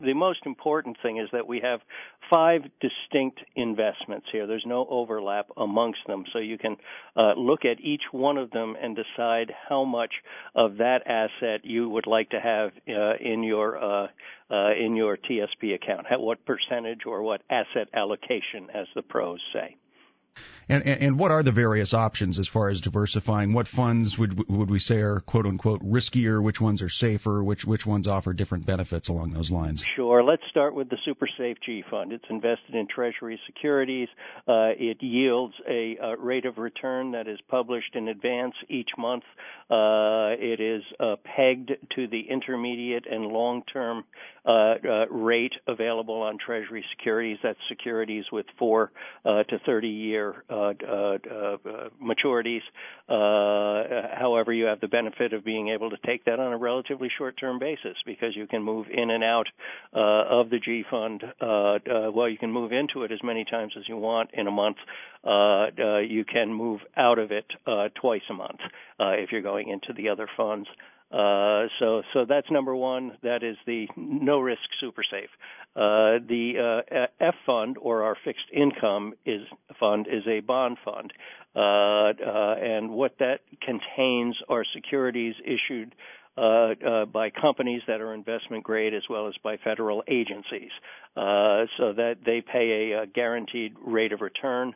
the most important thing is that we have 5 distinct investments here. There's no overlap amongst them, so you can look at each one of them and decide how much of that asset you would like to have in your TSP account. What percentage or what asset allocation, as the pros say. And what are the various options as far as diversifying? What funds would we say are quote unquote riskier? Which ones are safer? Which ones offer different benefits along those lines? Sure. Let's start with the Super Safe G Fund. It's invested in Treasury securities. It yields a rate of return that is published in advance each month. It is pegged to the intermediate and long-term rate available on Treasury securities. That's securities with 4 to 30-year maturities. However, you have the benefit of being able to take that on a relatively short-term basis because you can move in and out of the G Fund. You can move into it as many times as you want in a month. You can move out of it twice a month if you're going into the other funds. So that's number one. That is the no-risk super safe. The F fund, or our fixed income fund, is a bond fund. And what that contains are securities issued by companies that are investment grade as well as by federal agencies, so that they pay a guaranteed rate of return.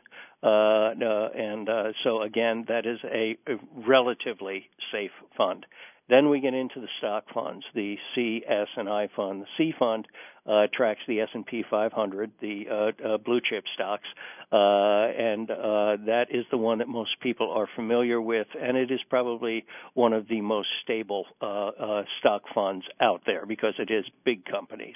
So again, that is a relatively safe fund. Then we get into the stock funds, the C, S, and I fund. The C fund tracks the S&P 500, the blue chip stocks, and that is the one that most people are familiar with, and it is probably one of the most stable stock funds out there because it is big companies.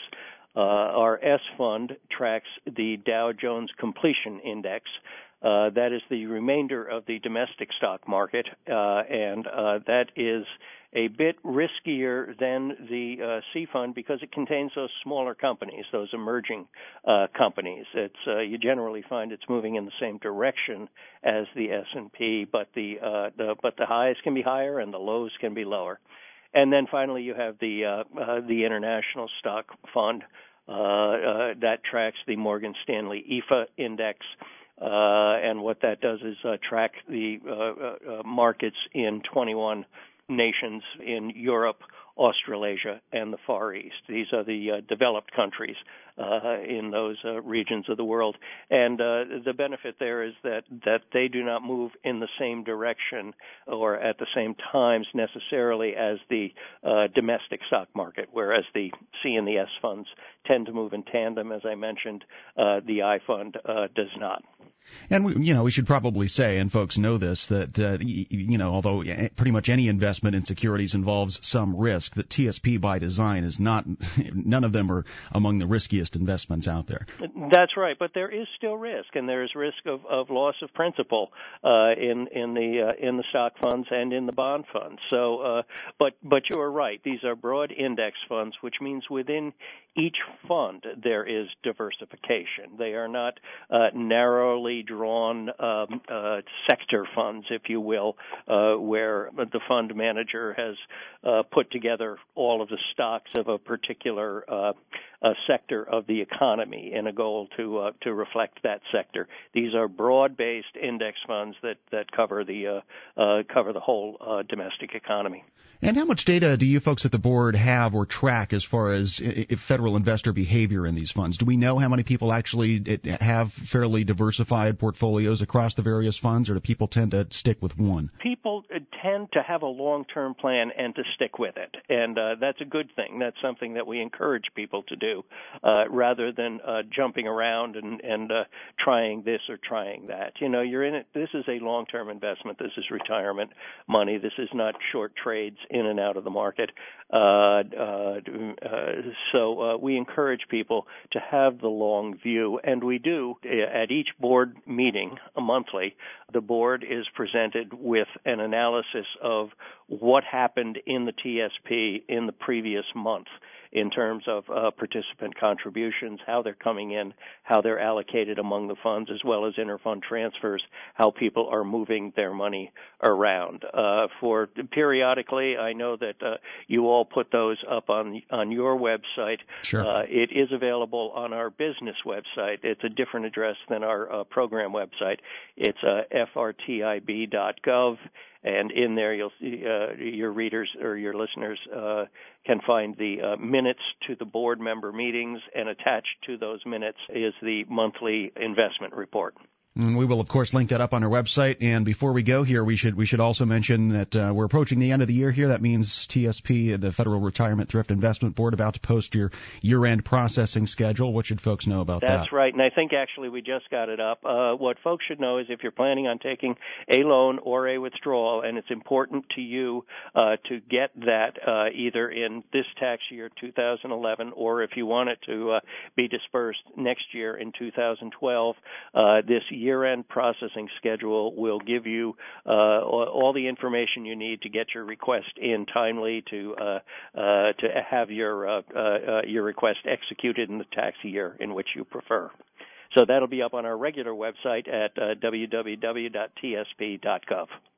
Our S fund tracks the Dow Jones Completion Index. That is the remainder of the domestic stock market, and that is a bit riskier than the C fund because it contains those smaller companies, those emerging companies. You generally find it's moving in the same direction as the S&P, but the highs can be higher and the lows can be lower. And then finally, you have the International Stock Fund that tracks the Morgan Stanley EAFE index. And what that does is track the markets in 21 nations in Europe, Australasia, and the Far East. These are the developed countries in those regions of the world. And the benefit there is that they do not move in the same direction or at the same times necessarily as the domestic stock market, whereas the C and the S funds tend to move in tandem, as I mentioned. The I fund does not. And we should probably say, and folks know this, that although pretty much any investment in securities involves some risk, that TSP by design is not. None of them are among the riskiest investments out there. That's right, but there is still risk, and there is risk of loss of principal in the stock funds and in the bond funds. So, but you are right; these are broad index funds, which means within each fund there is diversification. They are not narrowly drawn sector funds, if you will, where the fund manager has put together all of the stocks of a particular sector of the economy in a goal to reflect that sector. These are broad-based index funds that cover the whole domestic economy. And how much data do you folks at the board have or track as far as federal investor behavior in these funds? Do we know how many people actually have fairly diversified portfolios across the various funds, or do people tend to stick with one? People tend to have a long-term plan and to stick with it, and that's a good thing. That's something that we encourage people to do rather than jumping around and trying this or trying that. You're in it. This is a long-term investment. This is retirement money. This is not short trades in and out of the market. So we encourage people to have the long view, and we do. At each board meeting, monthly, the board is presented with an analysis of what happened in the TSP in the previous month. in terms of participant contributions, how they're coming in, how they're allocated among the funds, as well as interfund transfers, how people are moving their money around. For periodically, I know that you all put those up on your website. Sure. It is available on our business website. It's a different address than our program website. It's frtib.gov, and in there you'll see your readers or your listeners can find the minutes to the board member meetings, and attached to those minutes is the monthly investment report. And we will, of course, link that up on our website. And before we go here, we should also mention that we're approaching the end of the year here. That means TSP, the Federal Retirement Thrift Investment Board, about to post your year-end processing schedule. What should folks know about that? That's right, and I think actually we just got it up. What folks should know is if you're planning on taking a loan or a withdrawal, and it's important to you to get that either in this tax year, 2011, or if you want it to be dispersed next year in 2012, this year-end processing schedule will give you all the information you need to get your request in timely to have your request executed in the tax year in which you prefer. So that'll be up on our regular website at www.tsp.gov.